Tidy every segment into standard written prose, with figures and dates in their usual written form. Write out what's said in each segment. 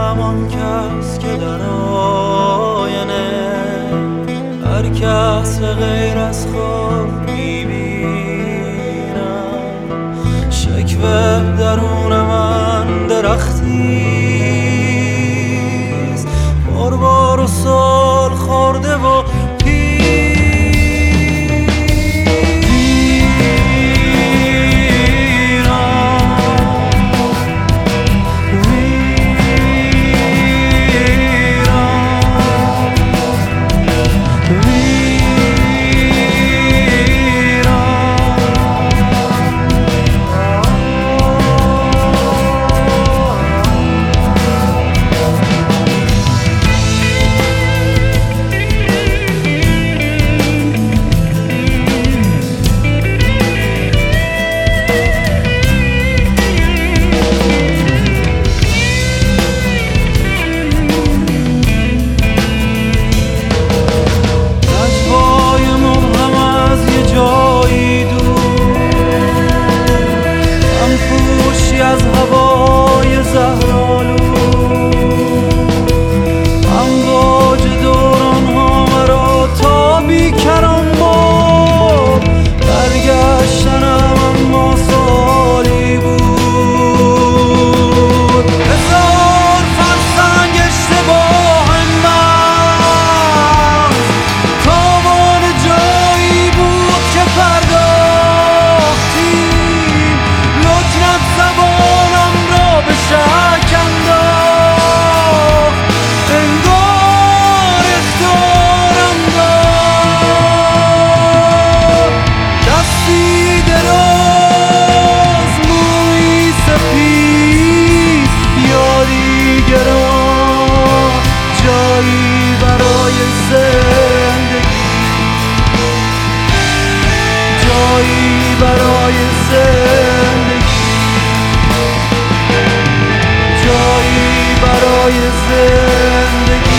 دارم آن کس که در آینه هر کس به غیر از خود میبینم. شکوه درون من درختیست بار و سال خورده و از هوای زهرآلود امواج دوران ها مرا تا بیکران برد. برگشتنم اما سالی بود. هزار فرسنگ اشتباه من تاوان جایی بود که پرداختیم. لکنت زبانم را به شک انداخت. انگار اختیارم داد. دستی دراز مویی سفید یادی گران جایی برای زندگی. جایی برای زندگی. جایی برای زندگی.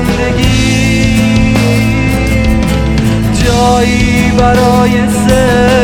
برای زندگی